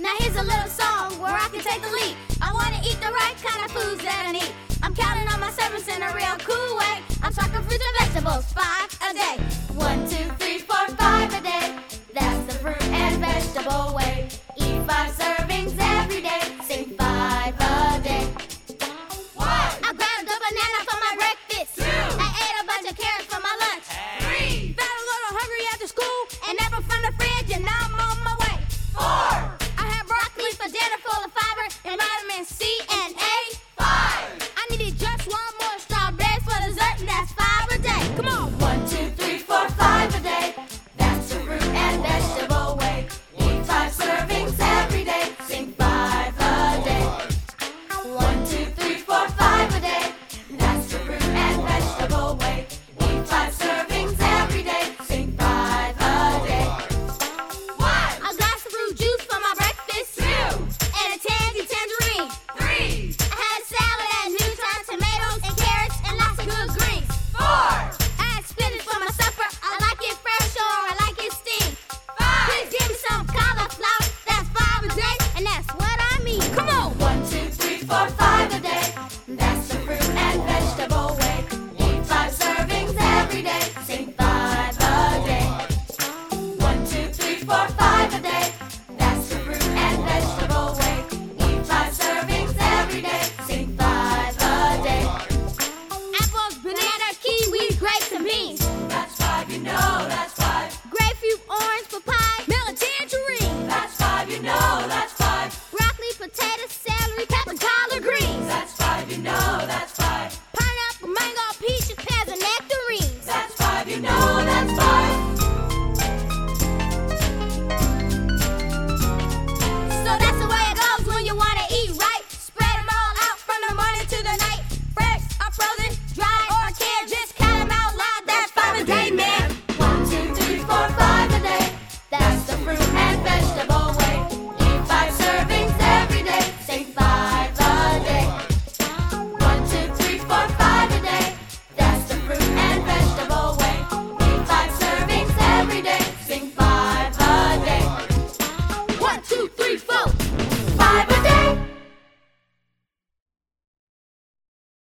Now here's a little song where I can take the lead. I wanna eat the right kind of foods that I need. I'm counting on my servants in a real cool way. I'm talking fruits and vegetables, 5 a day. 1, 2,